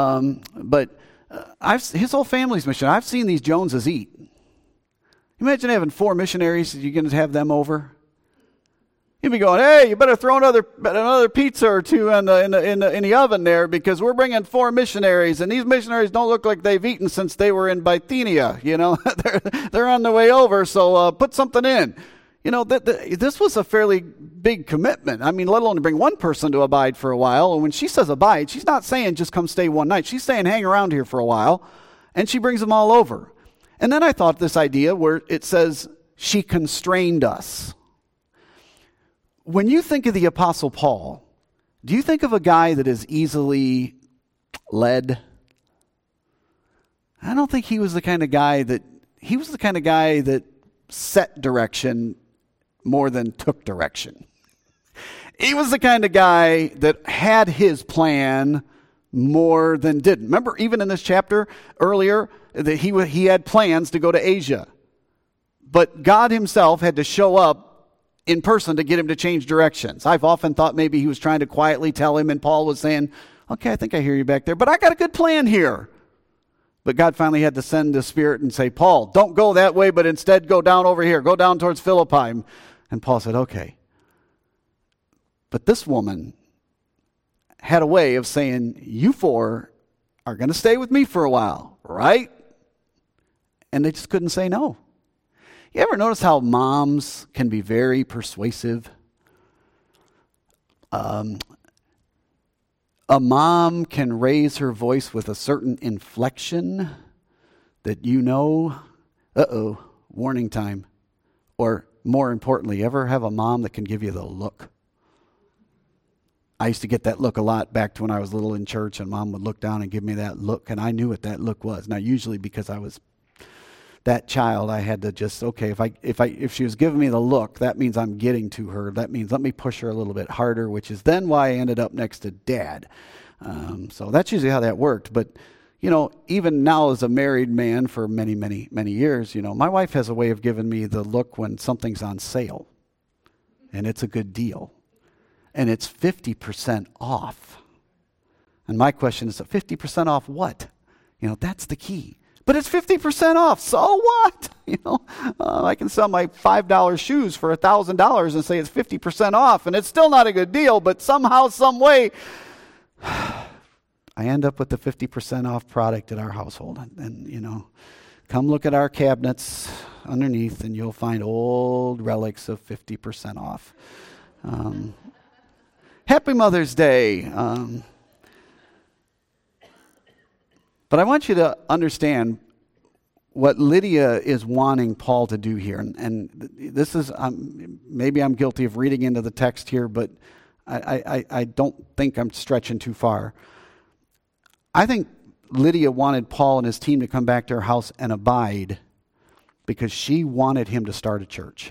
His whole family's missionary. I've seen these Joneses eat. Imagine having 4 missionaries. You're going to have them over. You'd be going, hey, you better throw another pizza or 2 in the oven there, because we're bringing 4 missionaries, and these missionaries don't look like they've eaten since they were in Bithynia. You know, they're on the way over, so put something in. You know, this was a fairly big commitment. I mean, let alone to bring one person to abide for a while. And when she says abide, she's not saying just come stay one night. She's saying hang around here for a while, and she brings them all over. And then I thought this idea where it says she constrained us. When you think of the Apostle Paul, do you think of a guy that is easily led? I don't think he was the kind of guy that set direction more than took direction. He was the kind of guy that had his plan more than didn't. Remember, even in this chapter earlier, that he had plans to go to Asia. But God himself had to show up in person to get him to change directions. I've often thought maybe he was trying to quietly tell him, and Paul was saying, okay, I think I hear you back there, but I got a good plan here. But God finally had to send the Spirit and say, Paul, don't go that way, but instead go down over here. Go down towards Philippi. And Paul said, okay. But this woman had a way of saying, you 4 are going to stay with me for a while, right? And they just couldn't say no. You ever notice how moms can be very persuasive? A mom can raise her voice with a certain inflection that you know, warning time. Or more importantly, ever have a mom that can give you the look? I used to get that look a lot back to when I was little in church, and Mom would look down and give me that look, and I knew what that look was. Now, usually because I was that child, I had to just, okay, if she was giving me the look, that means I'm getting to her. That means let me push her a little bit harder, which is then why I ended up next to Dad. So that's usually how that worked. But even now as a married man for many, many, many years, my wife has a way of giving me the look when something's on sale and it's a good deal and it's 50% off. And my question is, 50% off what? That's the key. But it's 50% off, so what? I can sell my $5 shoes for $1,000 and say it's 50% off, and it's still not a good deal, but somehow, some way, I end up with the 50% off product at our household. And come look at our cabinets underneath, and you'll find old relics of 50% off. Happy Mother's Day. But I want you to understand what Lydia is wanting Paul to do here. And this is, maybe I'm guilty of reading into the text here, but I don't think I'm stretching too far. I think Lydia wanted Paul and his team to come back to her house and abide because she wanted him to start a church.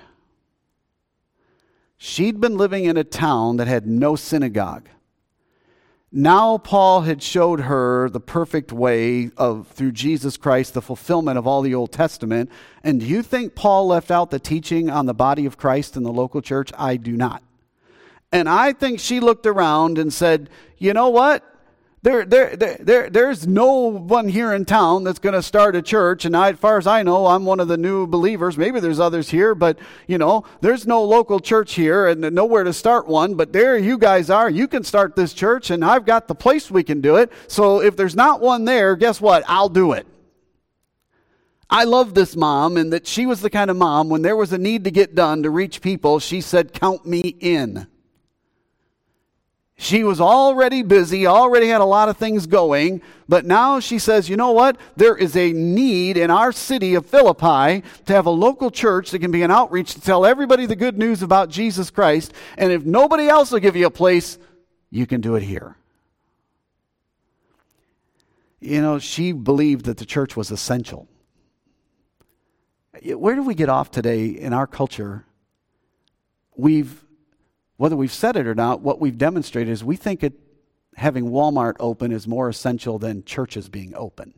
She'd been living in a town that had no synagogue. Now Paul had showed her the perfect way through Jesus Christ, the fulfillment of all the Old Testament. And do you think Paul left out the teaching on the body of Christ in the local church? I do not. And I think she looked around and said, you know what? There's no one here in town that's going to start a church. And as far as I know, I'm one of the new believers. Maybe there's others here, but, there's no local church here and nowhere to start one. But there you guys are. You can start this church, and I've got the place we can do it. So if there's not one there, guess what? I'll do it. I love this mom, and that she was the kind of mom, when there was a need to get done to reach people, she said, count me in. She was already busy, already had a lot of things going, but now she says, you know what? There is a need in our city of Philippi to have a local church that can be an outreach to tell everybody the good news about Jesus Christ, and if nobody else will give you a place, you can do it here. She believed that the church was essential. Where do we get off today in our culture? Whether we've said it or not, what we've demonstrated is we think having Walmart open is more essential than churches being open.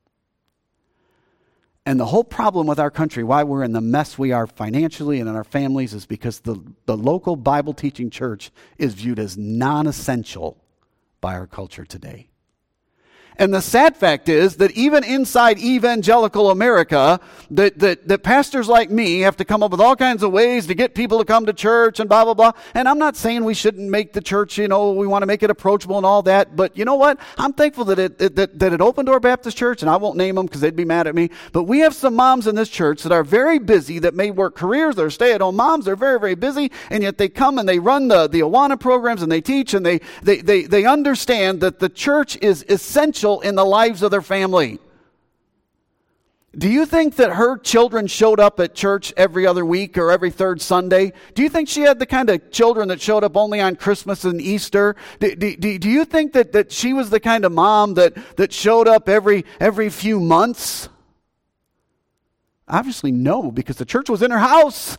And the whole problem with our country, why we're in the mess we are financially and in our families, is because the local Bible teaching church is viewed as non-essential by our culture today. And the sad fact is that even inside evangelical America, that pastors like me have to come up with all kinds of ways to get people to come to church and blah, blah, blah. And I'm not saying we shouldn't make the church, we want to make it approachable and all that. But you know what? I'm thankful that at Open Door Baptist Church, and I won't name them because they'd be mad at me, but we have some moms in this church that are very busy, that may work careers, they're stay-at-home moms, they're very, very busy, and yet they come and they run the Awana programs and they teach, and they understand that the church is essential in the lives of their family. Do you think that her children showed up at church every other week or every third Sunday? Do you think she had the kind of children that showed up only on Christmas and Easter? Do you think that she was the kind of mom that showed up every few months? Obviously no, because the church was in her house.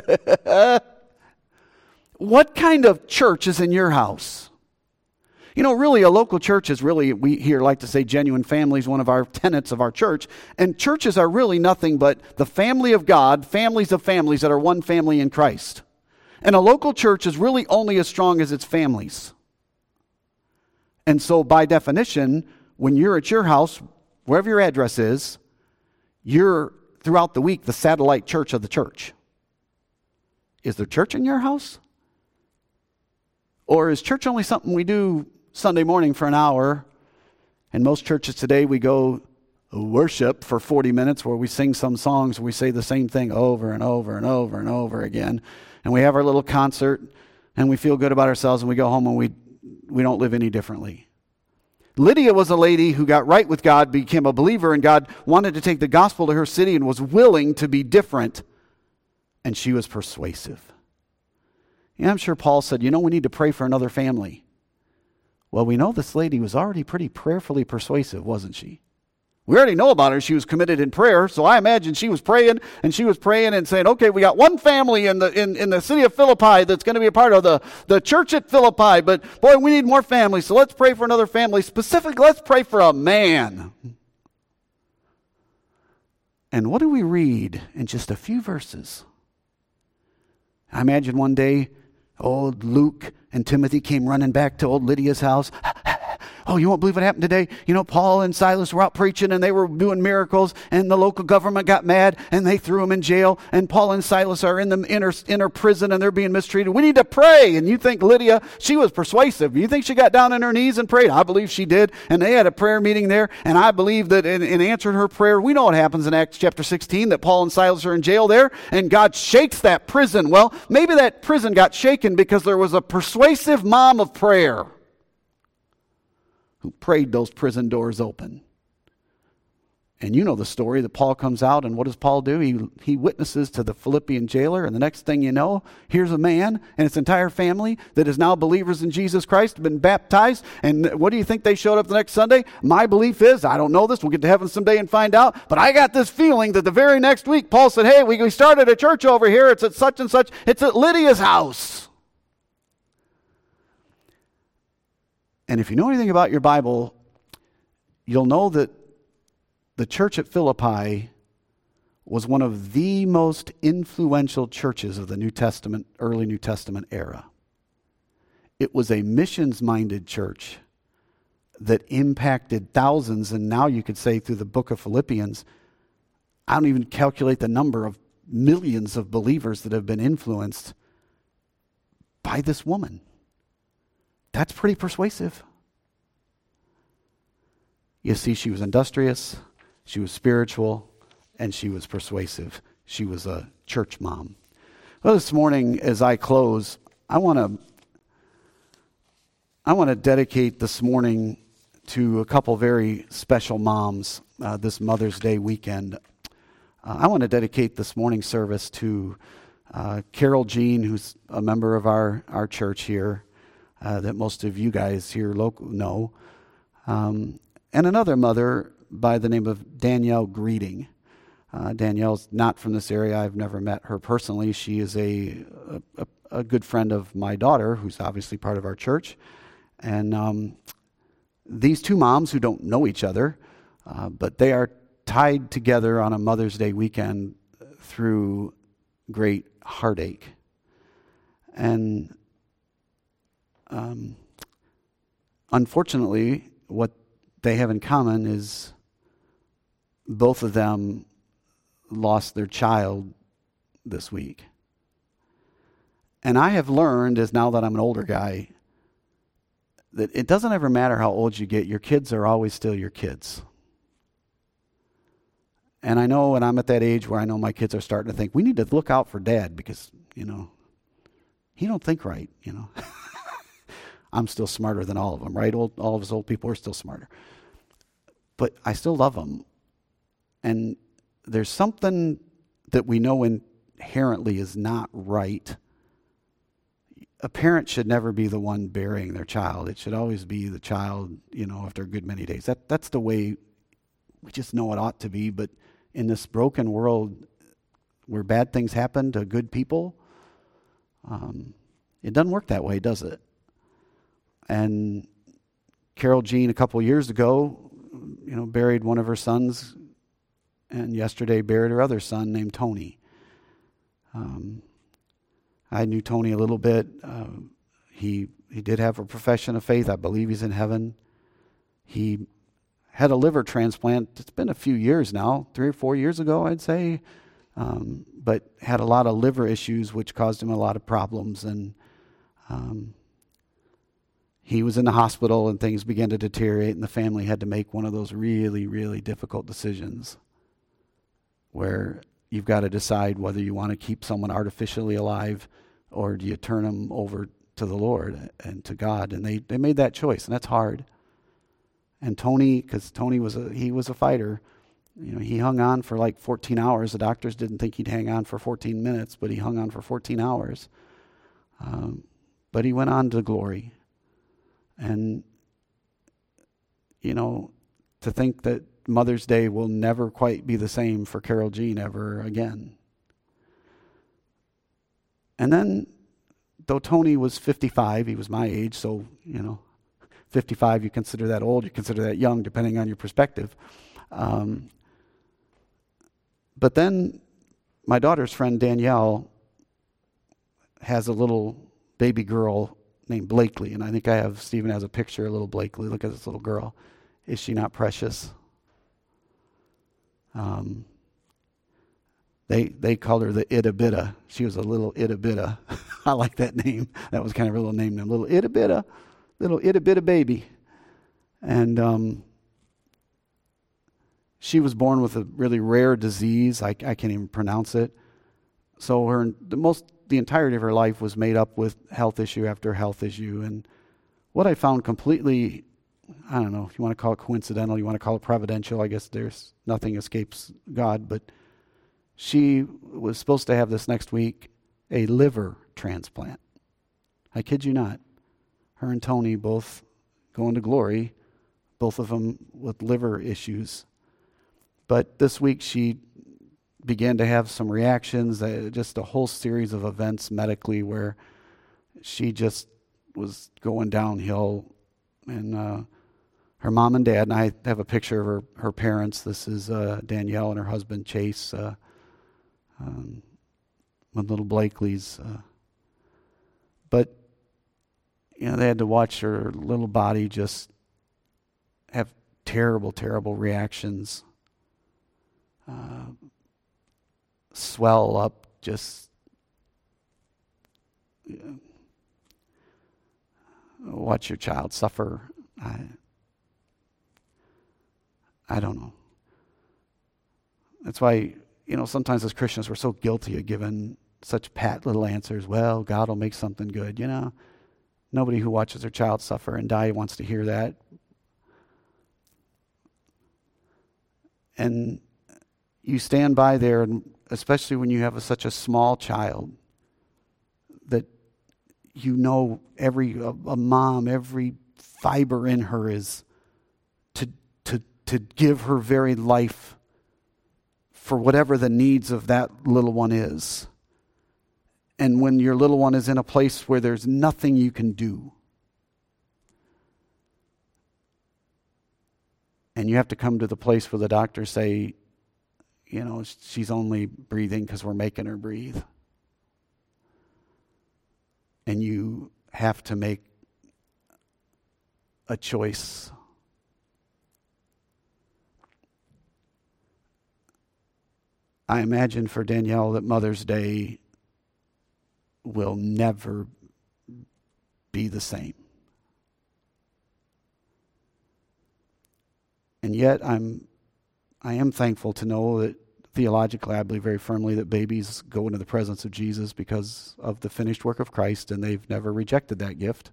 What kind of church is in your house? Really, a local church is really, we here like to say genuine family is one of our tenets of our church. And churches are really nothing but the family of God, families of families that are one family in Christ. And a local church is really only as strong as its families. And so by definition, when you're at your house, wherever your address is, you're throughout the week the satellite church of the church. Is there church in your house? Or is church only something we do Sunday morning for an hour? In most churches today, we go worship for 40 minutes where we sing some songs, we say the same thing over and over and over and over again. And we have our little concert and we feel good about ourselves and we go home and we don't live any differently. Lydia was a lady who got right with God, became a believer, and God wanted to take the gospel to her city and was willing to be different. And she was persuasive. Yeah, I'm sure Paul said, we need to pray for another family. Well, we know this lady was already pretty prayerfully persuasive, wasn't she? We already know about her. She was committed in prayer, so I imagine she was praying and saying, okay, we got one family in the city of Philippi that's going to be a part of the church at Philippi, but boy, we need more families, so let's pray for another family. Specifically, let's pray for a man. And what do we read in just a few verses? I imagine one day, old Luke and Timothy came running back to old Lydia's house. Oh, you won't believe what happened today? Paul and Silas were out preaching and they were doing miracles, and the local government got mad and they threw them in jail, and Paul and Silas are in the inner prison and they're being mistreated. We need to pray. And you think Lydia, she was persuasive. You think she got down on her knees and prayed? I believe she did. And they had a prayer meeting there, and I believe that in answering her prayer, we know what happens in Acts chapter 16, that Paul and Silas are in jail there and God shakes that prison. Well, maybe that prison got shaken because there was a persuasive mom of prayer who prayed those prison doors open. And you know the story that Paul comes out, and what does Paul do? He witnesses to the Philippian jailer, and the next thing you know, here's a man and his entire family that is now believers in Jesus Christ, been baptized, and what do you think they showed up the next Sunday? My belief is, I don't know this, we'll get to heaven someday and find out, but I got this feeling that the very next week, Paul said, hey, we started a church over here, it's at such and such, it's at Lydia's house. And if you know anything about your Bible, you'll know that the church at Philippi was one of the most influential churches of the New Testament, early New Testament era. It was a missions-minded church that impacted thousands, and now you could say through the book of Philippians, I don't even calculate the number of millions of believers that have been influenced by this woman. That's pretty persuasive. You see, she was industrious, she was spiritual, and she was persuasive. She was a church mom. Well, this morning, as I close, I want to dedicate this morning to a couple very special moms this Mother's Day weekend. I want to dedicate this morning's service to Carol Jean, who's a member of our church here, that most of you guys here local know, and another mother by the name of Danielle Greeting. Danielle's not from this area. I've never met her personally. She is a good friend of my daughter, who's obviously part of our church. And these two moms who don't know each other, but they are tied together on a Mother's Day weekend through great heartache. And unfortunately, what they have in common is both of them lost their child this week. And I have learned, as now that I'm an older guy, that it doesn't ever matter how old you get, your kids are always still your kids. And I know when I'm at that age where I know my kids are starting to think, we need to look out for Dad because, he don't think right, I'm still smarter than all of them, right? All of us old people are still smarter. But I still love them. And there's something that we know inherently is not right. A parent should never be the one burying their child. It should always be the child, after a good many days. That's the way we just know it ought to be. But in this broken world where bad things happen to good people, it doesn't work that way, does it? And Carol Jean, a couple years ago, buried one of her sons, and yesterday buried her other son named Tony. I knew Tony a little bit. He did have a profession of faith. I believe he's in heaven. He had a liver transplant. It's been a few years now, 3 or 4 years ago, I'd say, but had a lot of liver issues, which caused him a lot of problems. And he was in the hospital, and things began to deteriorate, and the family had to make one of those really, really difficult decisions where you've got to decide whether you want to keep someone artificially alive or do you turn them over to the Lord and to God. And they made that choice, and that's hard. And Tony, because Tony was a fighter, he hung on for like 14 hours. The doctors didn't think he'd hang on for 14 minutes, but he hung on for 14 hours. But he went on to glory. And, to think that Mother's Day will never quite be the same for Carol Jean ever again. And then, though Tony was 55, he was my age, so, 55, you consider that old, you consider that young, depending on your perspective. But then my daughter's friend Danielle has a little baby girl named Blakely, and I think Stephen has a picture of little Blakely. Look at this little girl. Is she not precious? They called her the Ida Bidda. She was a little Ida Bidda. I like that name. That was kind of a little name, little Ida Bidda, little Ida Bidda baby. And she was born with a really rare disease. I can't even pronounce it. So the entirety of her life was made up with health issue after health issue. And what I found completely, I don't know if you want to call it coincidental, you want to call it providential, I guess there's nothing escapes God, but she was supposed to have this next week a liver transplant. I kid you not. Her and Tony both going to glory, both of them with liver issues. But this week she began to have some reactions, just a whole series of events medically where she just was going downhill. And her mom and dad, and I have a picture of her parents. This is Danielle and her husband Chase, with little Blakely's. But, they had to watch her little body just have terrible, terrible reactions. Swell up, just watch your child suffer. I don't know. That's why, sometimes as Christians we're so guilty of giving such pat little answers. Well, God will make something good, Nobody who watches their child suffer and die wants to hear that. And you stand by there, and especially when you have such a small child, that a mom, every fiber in her is to give her very life for whatever the needs of that little one is. And when your little one is in a place where there's nothing you can do, and you have to come to the place where the doctors say, she's only breathing because we're making her breathe. And you have to make a choice. I imagine for Danielle that Mother's Day will never be the same. And yet I am thankful to know that theologically I believe very firmly that babies go into the presence of Jesus because of the finished work of Christ, and they've never rejected that gift.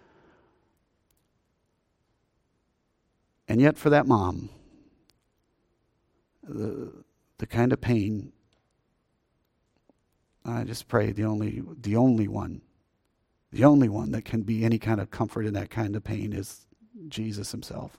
And yet for that mom, the kind of pain, I just pray the only one that can be any kind of comfort in that kind of pain is Jesus himself.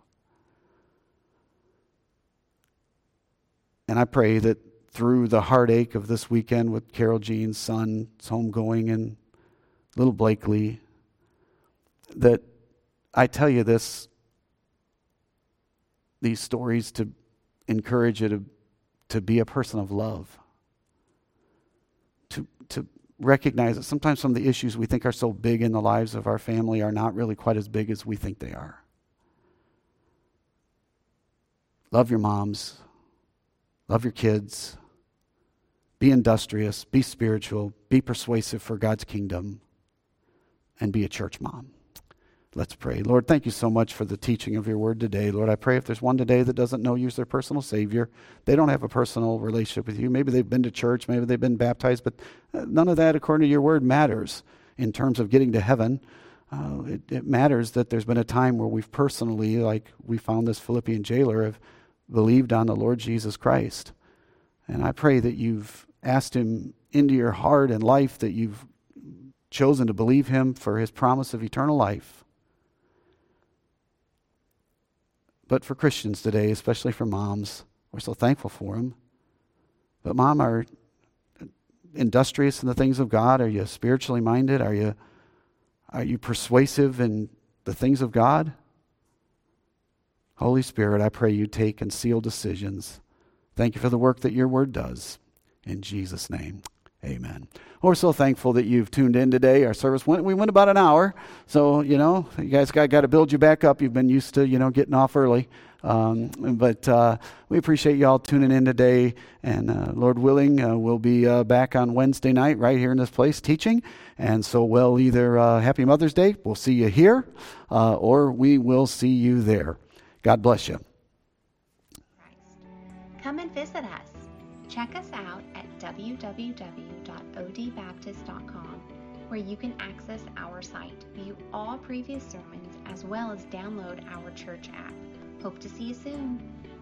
And I pray that through the heartache of this weekend with Carol Jean's son's homegoing and little Blakely, that I tell you these stories to encourage you to be a person of love. To recognize that sometimes some of the issues we think are so big in the lives of our family are not really quite as big as we think they are. Love your moms. Love your kids. Be industrious. Be spiritual. Be persuasive for God's kingdom. And be a church mom. Let's pray. Lord, thank you so much for the teaching of your word today. Lord, I pray if there's one today that doesn't know you as their personal Savior, they don't have a personal relationship with you. Maybe they've been to church, maybe they've been baptized, but none of that, according to your word, matters in terms of getting to heaven. It matters that there's been a time where we've personally, like we found this Philippian jailer, have believed on the Lord Jesus Christ. And I pray that you've asked him into your heart and life, that you've chosen to believe him for his promise of eternal life. but for Christians today, especially for moms. We're so thankful for them. But Mom, are industrious in the things of God? Are you spiritually minded? Are you persuasive in the things of God? Holy Spirit, I pray you take and seal decisions. Thank you for the work that your word does. In Jesus' name, amen. We're so thankful that you've tuned in today. Our service we went about an hour. So, you guys got to build you back up. You've been used to, getting off early. But we appreciate you all tuning in today. And Lord willing, we'll be back on Wednesday night right here in this place teaching. And so we'll either Happy Mother's Day, we'll see you here, or we will see you there. God bless you. Come and visit us. Check us out at www.odbaptist.com, where you can access our site, view all previous sermons, as well as download our church app. Hope to see you soon.